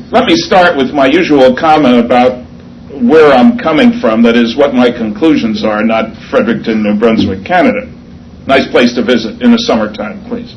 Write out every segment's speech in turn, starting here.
Let me start with my usual comment about where I'm coming from, that is, what my conclusions are, not Fredericton, New Brunswick, Canada. Nice place to visit in the summertime, please.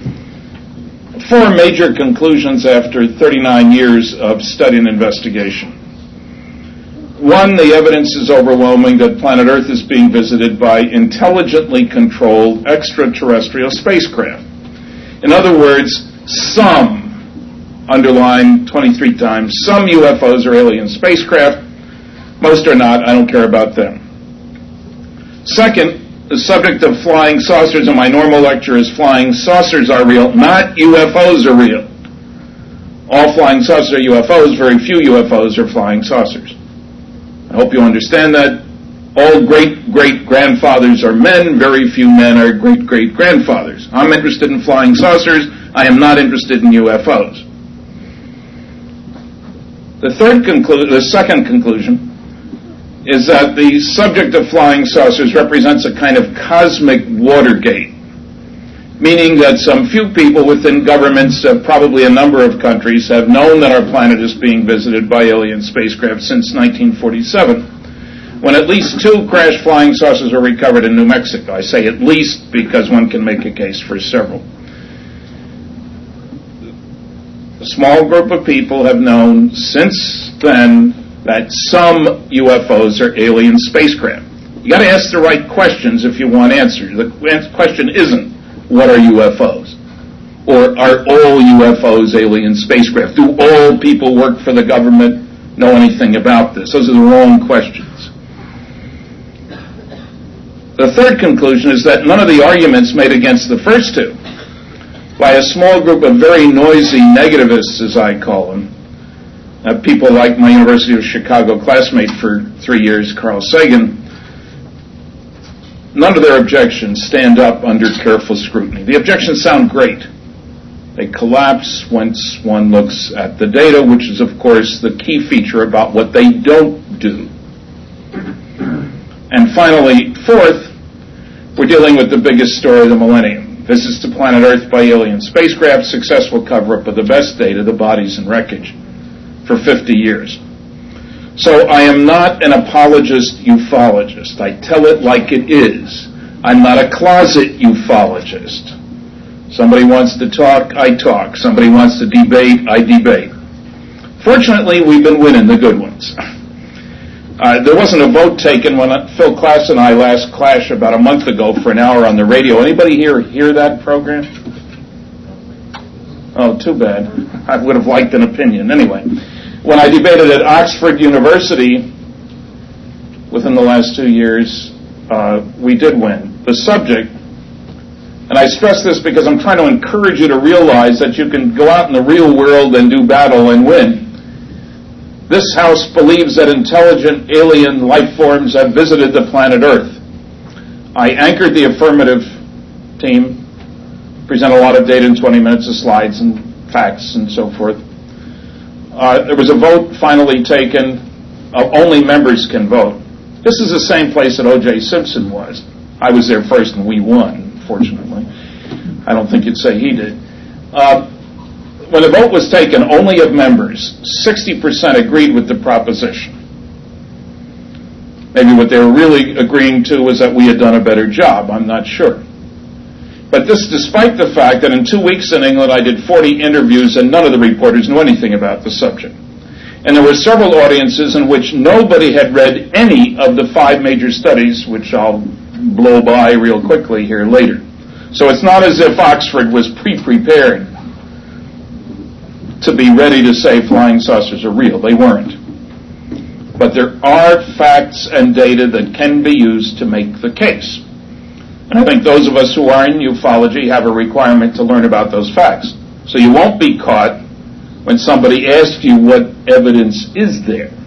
4 major conclusions after 39 years of study and investigation. 1, the evidence is overwhelming that planet Earth is being visited by intelligently controlled extraterrestrial spacecraft. In other words, some, underline 23 times, some UFOs are alien spacecraft. Most are not. I don't care about them. 2nd, the subject of flying saucers in my normal lecture is flying saucers are real, not UFOs are real. All flying saucers are UFOs. Very few UFOs are flying saucers. I hope you understand that. All great-great-grandfathers are men. Very few men are great-great-grandfathers. I'm interested in flying saucers. I am not interested in UFOs. The second conclusion is that the subject of flying saucers represents a kind of cosmic Watergate, meaning that some few people within governments of probably a number of countries have known that our planet is being visited by alien spacecraft since 1947, when at least 2 crashed flying saucers were recovered in New Mexico. I say at least because one can make a case for several. A small group of people have known since then that some UFOs are alien spacecraft. You got to ask the right questions if you want answers. The question isn't, what are UFOs? Or are all UFOs alien spacecraft? Do all people work for the government know anything about this? Those are the wrong questions. The third conclusion is that none of the arguments made against the first 2 by a small group of very noisy negativists, as I call them, people like my University of Chicago classmate for 3 years, Carl Sagan, none of their objections stand up under careful scrutiny. The objections sound great. They collapse once one looks at the data, which is, of course, the key feature about what they don't do. And finally, 4th, we're dealing with the biggest story of the millennium. Visits to planet Earth by alien spacecraft, successful cover-up of the best data, the bodies and wreckage, for 50 years. So I am not an apologist ufologist. I tell it like it is. I'm not a closet ufologist. Somebody wants to talk, I talk. Somebody wants to debate, I debate. Fortunately, we've been winning the good ones. There wasn't a vote taken when Phil Klass and I last clashed about a month ago for an hour on the radio. Anybody here hear that program? Oh, too bad. I would have liked an opinion. Anyway, when I debated at Oxford University within the last 2 years, we did win. The subject, and I stress this because I'm trying to encourage you to realize that you can go out in the real world and do battle and win. This house believes that intelligent alien life forms have visited the planet Earth. I anchored the affirmative team, present a lot of data in 20 minutes of slides and facts and so forth. There was a vote finally taken. Only members can vote. This is the same place that O.J. Simpson was. I was there first and we won, fortunately. I don't think you'd say he did. When the vote was taken, only of members, 60% agreed with the proposition. Maybe what they were really agreeing to was that we had done a better job. I'm not sure. But this despite the fact that in 2 weeks in England I did 40 interviews and none of the reporters knew anything about the subject. And there were several audiences in which nobody had read any of the 5 major studies, which I'll blow by real quickly here later. So it's not as if Oxford was pre-prepared to be ready to say flying saucers are real. They weren't. But there are facts and data that can be used to make the case. And I think those of us who are in ufology have a requirement to learn about those facts. So you won't be caught when somebody asks you what evidence is there.